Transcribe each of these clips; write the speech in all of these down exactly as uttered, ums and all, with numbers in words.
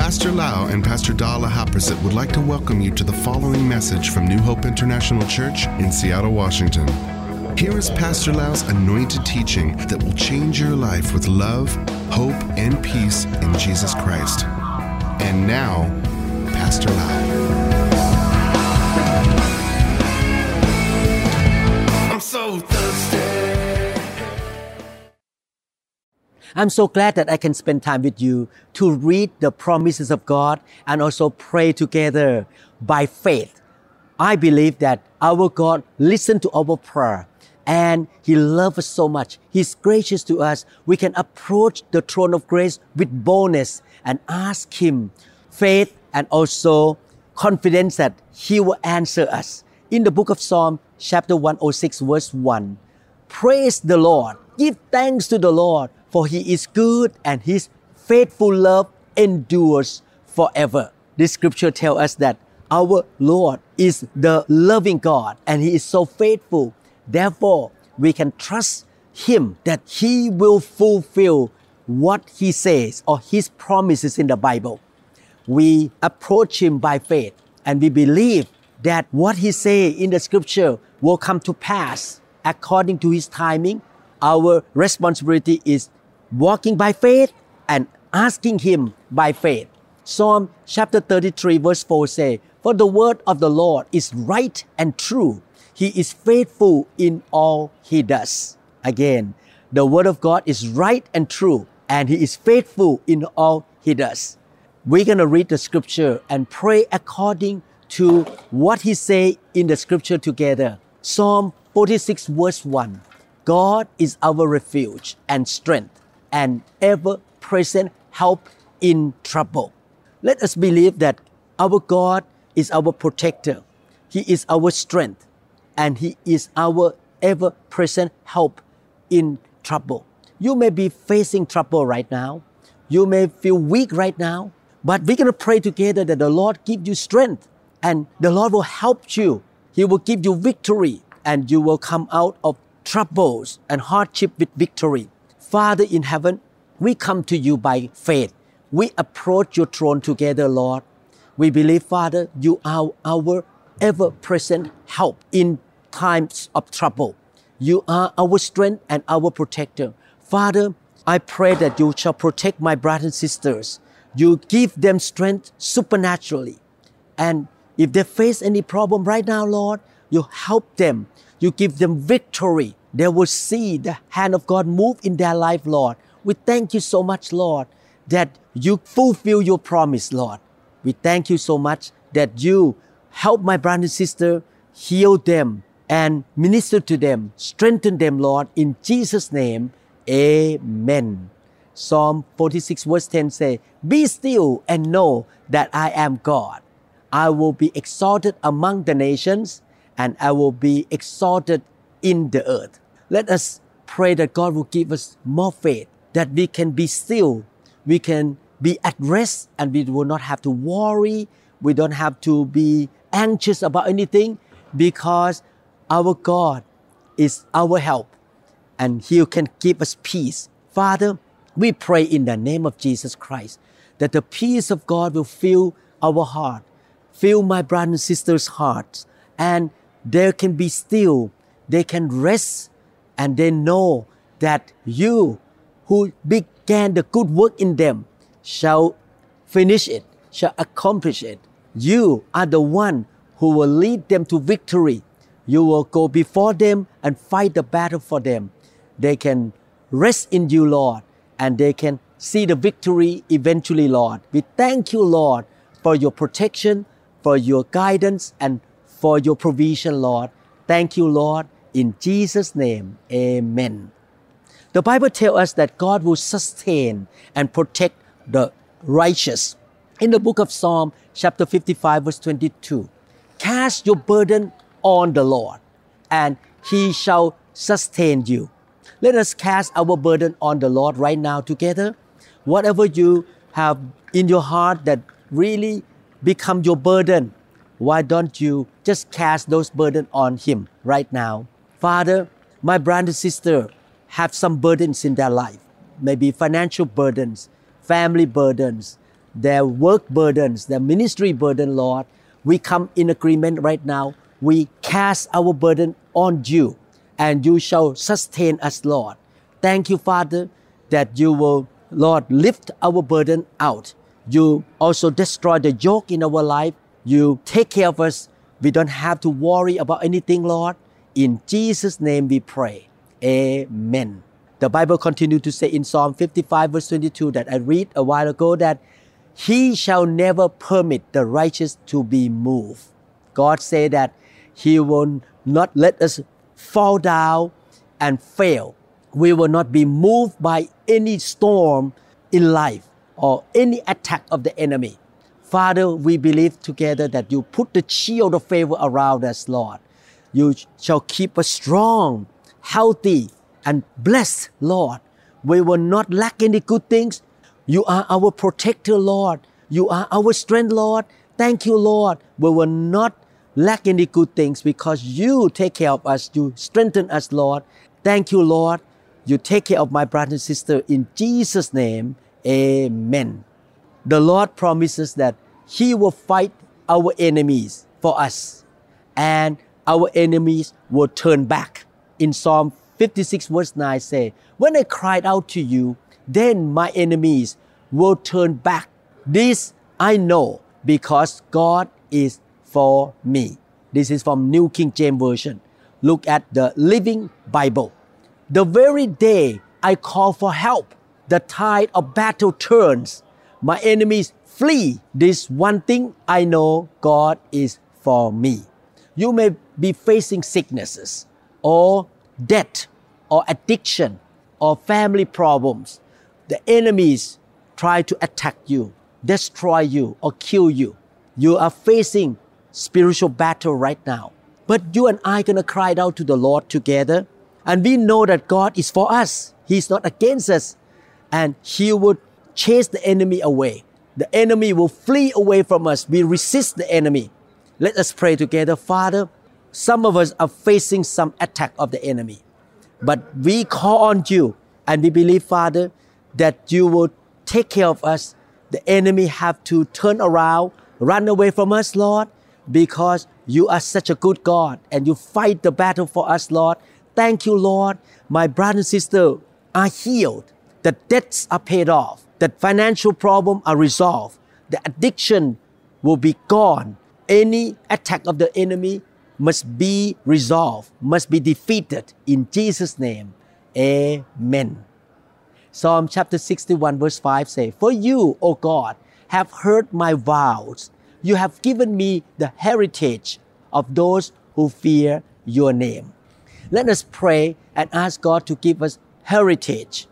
Pastor Lau and Pastor Dala Haprasit would like to welcome you to the following message from New Hope International Church in Seattle, Washington. Here is Pastor Lau's anointed teaching that will change your life with love, hope, and peace in Jesus Christ. And now, Pastor Lau. I'm so thirsty. I'm so glad that I can spend time with you to read the promises of God and also pray together by faith. I believe that our God listens to our prayer and He loves us so much. He's gracious to us. We can approach the throne of grace with boldness and ask Him faith and also confidence that He will answer us. In the book of Psalm, chapter one oh six, verse one, praise the Lord, give thanks to the Lord, for He is good and His faithful love endures forever. This scripture tells us that our Lord is the loving God and He is so faithful. Therefore, we can trust Him that He will fulfill what He says or His promises in the Bible. We approach Him by faith and we believe that what He says in the scripture will come to pass according to His timing. Our responsibility is walking by faith and asking Him by faith. Psalm chapter thirty-three verse four says, for the word of the Lord is right and true. He is faithful in all He does. Again, the word of God is right and true, and He is faithful in all He does. We're going to read the scripture and pray according to what He say in the scripture together. Psalm forty-six verse one. God is our refuge and strength and ever-present help in trouble. Let us believe that our God is our protector. He is our strength and He is our ever-present help in trouble. You may be facing trouble right now. You may feel weak right now, but we're going to pray together that the Lord give you strength and the Lord will help you. He will give you victory and you will come out of troubles and hardship with victory. Father in heaven, we come to you by faith. We approach your throne together, Lord. We believe, Father, you are our ever-present help in times of trouble. You are our strength and our protector. Father, I pray that you shall protect my brothers and sisters. You give them strength supernaturally. And if they face any problem right now, Lord, you help them. You give them victory. They will see the hand of God move in their life, Lord. We thank you so much, Lord, that you fulfill your promise, Lord. We thank you so much that you help my brother and sister, heal them and minister to them, strengthen them, Lord, in Jesus' name, amen. Psalm forty-six verse ten says, be still and know that I am God. I will be exalted among the nations and I will be exalted in the earth. Let us pray that God will give us more faith, that we can be still, we can be at rest, and we will not have to worry, we don't have to be anxious about anything, because our God is our help and He can give us peace. Father, we pray in the name of Jesus Christ that the peace of God will fill our heart, fill my brothers and sisters' hearts, and they can be still, they can rest, and they know that you who began the good work in them shall finish it, shall accomplish it. You are the one who will lead them to victory. You will go before them and fight the battle for them. They can rest in you, Lord, and they can see the victory eventually, Lord. We thank you, Lord, for your protection, for your guidance, and for your provision, Lord. Thank you, Lord. In Jesus' name, amen. The Bible tells us that God will sustain and protect the righteous. In the book of Psalm, chapter fifty-five, verse twenty-two, cast your burden on the Lord, and He shall sustain you. Let us cast our burden on the Lord right now together. Whatever you have in your heart that really become your burden, why don't you just cast those burdens on Him right now? Father, my brother and sister have some burdens in their life, maybe financial burdens, family burdens, their work burdens, their ministry burden, Lord, we come in agreement right now. We cast our burden on you, and you shall sustain us, Lord. Thank you, Father, that you will, Lord, lift our burden out. You also destroy the yoke in our life. You take care of us. We don't have to worry about anything, Lord. In Jesus' name we pray. Amen. The Bible continues to say in Psalm fifty-five verse twenty-two that I read a while ago that He shall never permit the righteous to be moved. God said that He will not let us fall down and fail. We will not be moved by any storm in life or any attack of the enemy. Father, we believe together that you put the shield of favor around us, Lord. You shall keep us strong, healthy, and blessed, Lord. We will not lack any good things. You are our protector, Lord. You are our strength, Lord. Thank you, Lord. We will not lack any good things because you take care of us. You strengthen us, Lord. Thank you, Lord. You take care of my brother and sister. In Jesus' name, amen. The Lord promises that He will fight our enemies for us, and our enemies will turn back. In Psalm fifty-six verse nine say, when I cried out to you, then my enemies will turn back. This I know because God is for me. This is from New King James Version. Look at the Living Bible. The very day I call for help, the tide of battle turns. My enemies flee. This one thing I know, God is for me. You may be facing sicknesses or death or addiction or family problems. The enemies try to attack you, destroy you, or kill you. You are facing spiritual battle right now. But you and I are going to cry out to the Lord together. And we know that God is for us. He's not against us. And He would chase the enemy away. The enemy will flee away from us. We resist the enemy. Let us pray together. Father, some of us are facing some attack of the enemy. But we call on you and we believe, Father, that you will take care of us. The enemy have to turn around, run away from us, Lord, because you are such a good God and you fight the battle for us, Lord. Thank you, Lord. My brother and sister are healed. The debts are paid off. The financial problem are resolved. The addiction will be gone. Any attack of the enemy must be resolved, must be defeated. In Jesus' name, amen. Psalm chapter sixty-one verse five says, for you, O God, have heard my vows. You have given me the heritage of those who fear your name. Let us pray and ask God to give us heritage.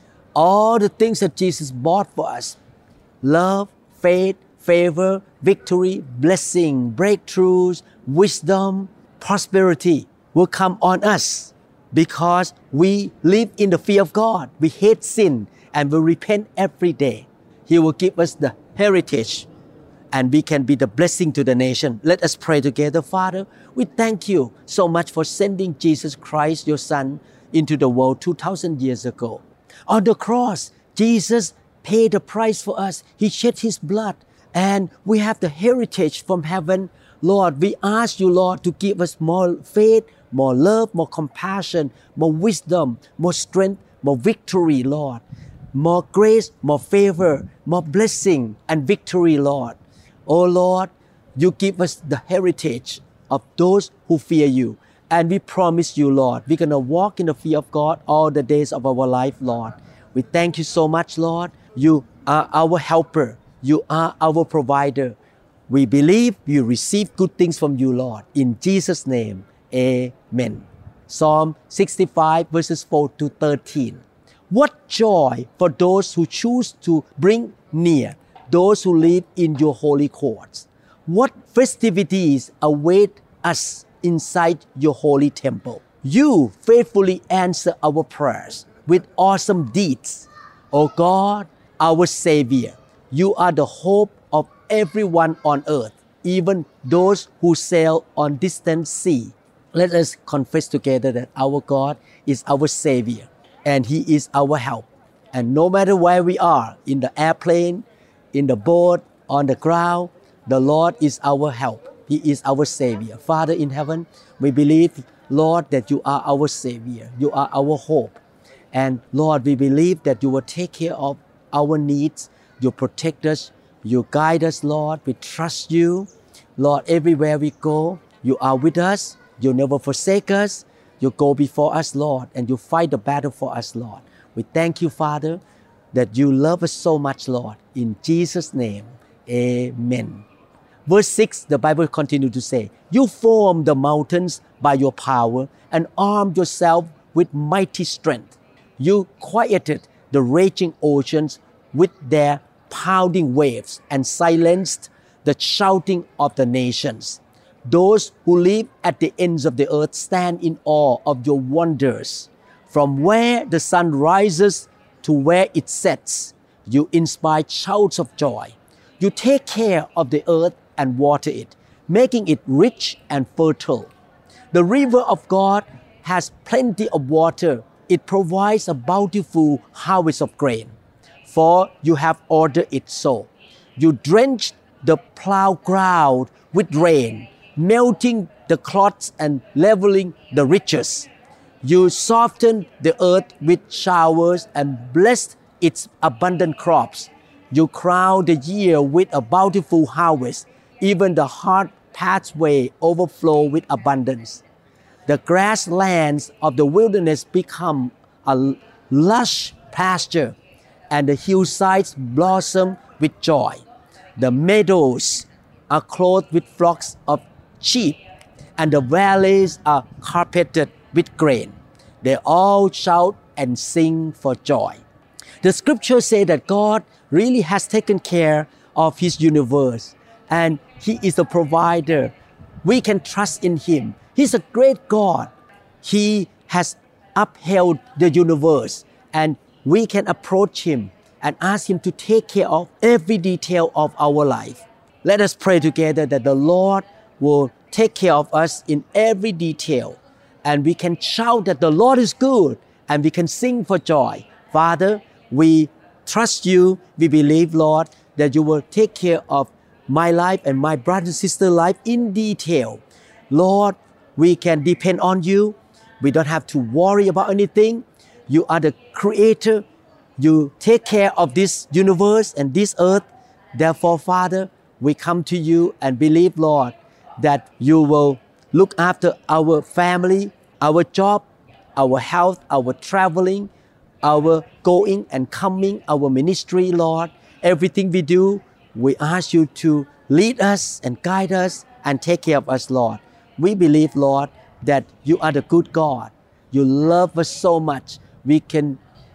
All the things that Jesus bought for us, love, faith, favor, victory, blessing, breakthroughs, wisdom, prosperity will come on us because we live in the fear of God. We hate sin and we repent every day. He will give us the heritage and we can be the blessing to the nation. Let us pray together. Father, we thank you so much for sending Jesus Christ, your Son, into the world two thousand years ago. On the cross, Jesus paid the price for us. He shed His blood and we have the heritage from heaven. Lord, we ask you, Lord, to give us more faith, more love, more compassion, more wisdom, more strength, more victory, Lord. More grace, more favor, more blessing and victory, Lord. Oh Lord, you give us the heritage of those who fear you. And we promise you, Lord, we're going to walk in the fear of God all the days of our life, Lord. We thank you so much, Lord. You are our helper. You are our provider. We believe we receive good things from you, Lord. In Jesus' name, amen. Psalm sixty-five verses four to thirteen. What joy for those who choose to bring near, those who live in your holy courts. What festivities await us inside your holy temple. You faithfully answer our prayers with awesome deeds. O God, our Savior, you are the hope of everyone on earth, even those who sail on distant sea. Let us confess together that our God is our Savior and He is our help. And no matter where we are, in the airplane, in the boat, on the ground, the Lord is our help. He is our Savior. Father in heaven, we believe, Lord, that you are our Savior. You are our hope. And Lord, we believe that you will take care of our needs. You protect us. You guide us, Lord. We trust you. Lord, everywhere we go, you are with us. You never forsake us. You go before us, Lord, and you fight the battle for us, Lord. We thank you, Father, that you love us so much, Lord. In Jesus' name, amen. Verse six, the Bible continues to say, you formed the mountains by your power and armed yourself with mighty strength. You quieted the raging oceans with their pounding waves and silenced the shouting of the nations. Those who live at the ends of the earth stand in awe of your wonders. From where the sun rises to where it sets, you inspire shouts of joy. You take care of the earth and water it, making it rich and fertile. The river of God has plenty of water. It provides a bountiful harvest of grain, for you have ordered it so. You drenched the plough ground with rain, melting the clods and leveling the ridges. You softened the earth with showers and blessed its abundant crops. You crowned the year with a bountiful harvest. Even the hard pathway overflow with abundance. The grasslands of the wilderness become a lush pasture, and the hillsides blossom with joy. The meadows are clothed with flocks of sheep, and the valleys are carpeted with grain. They all shout and sing for joy. The scriptures say that God really has taken care of His universe, and He is a provider. We can trust in Him. He's a great God. He has upheld the universe, and we can approach Him and ask Him to take care of every detail of our life. Let us pray together that the Lord will take care of us in every detail, and we can shout that the Lord is good, and we can sing for joy. Father, we trust you. We believe, Lord, that you will take care of my life and my brother and sister life in detail. Lord, we can depend on you. We don't have to worry about anything. You are the creator. You take care of this universe and this earth. Therefore, Father, we come to you and believe, Lord, that you will look after our family, our job, our health, our traveling, our going and coming, our ministry, Lord. Everything we do, we ask you to lead us and guide us and take care of us, Lord. We believe, Lord, that you are the good God. You love us so much. We can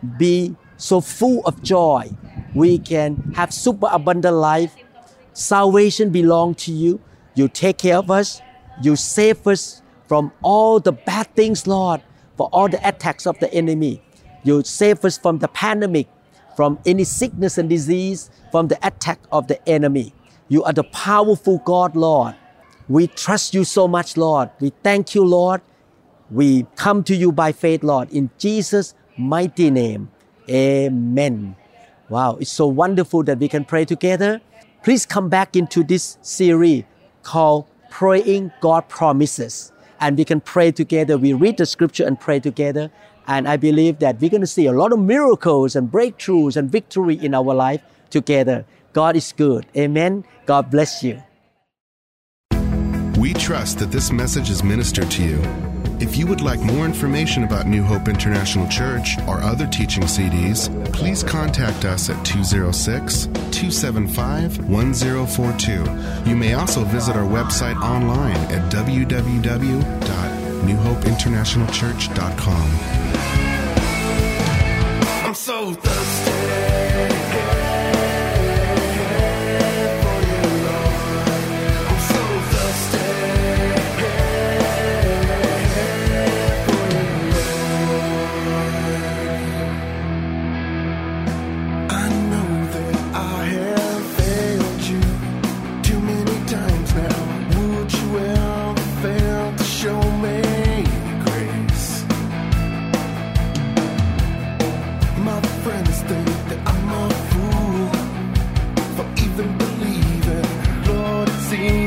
be so full of joy. We can have super abundant life. Salvation belongs to you. You take care of us. You save us from all the bad things, Lord, for all the attacks of the enemy. You save us from the pandemic, from any sickness and disease, from the attack of the enemy. You are the powerful God, Lord. We trust you so much, Lord. We thank you, Lord. We come to you by faith, Lord, in Jesus' mighty name. Amen. Wow, it's so wonderful that we can pray together. Please come back into this series called Praying God Promises. And we can pray together. We read the scripture and pray together. And I believe that we're going to see a lot of miracles and breakthroughs and victory in our life together. God is good. Amen. God bless you. We trust that this message is ministered to you. If you would like more information about New Hope International Church or other teaching C Ds, please contact us at two oh six, two seven five, one oh four two. You may also visit our website online at w w w dot new hope international church dot com. I'm so thirsty. Friends think see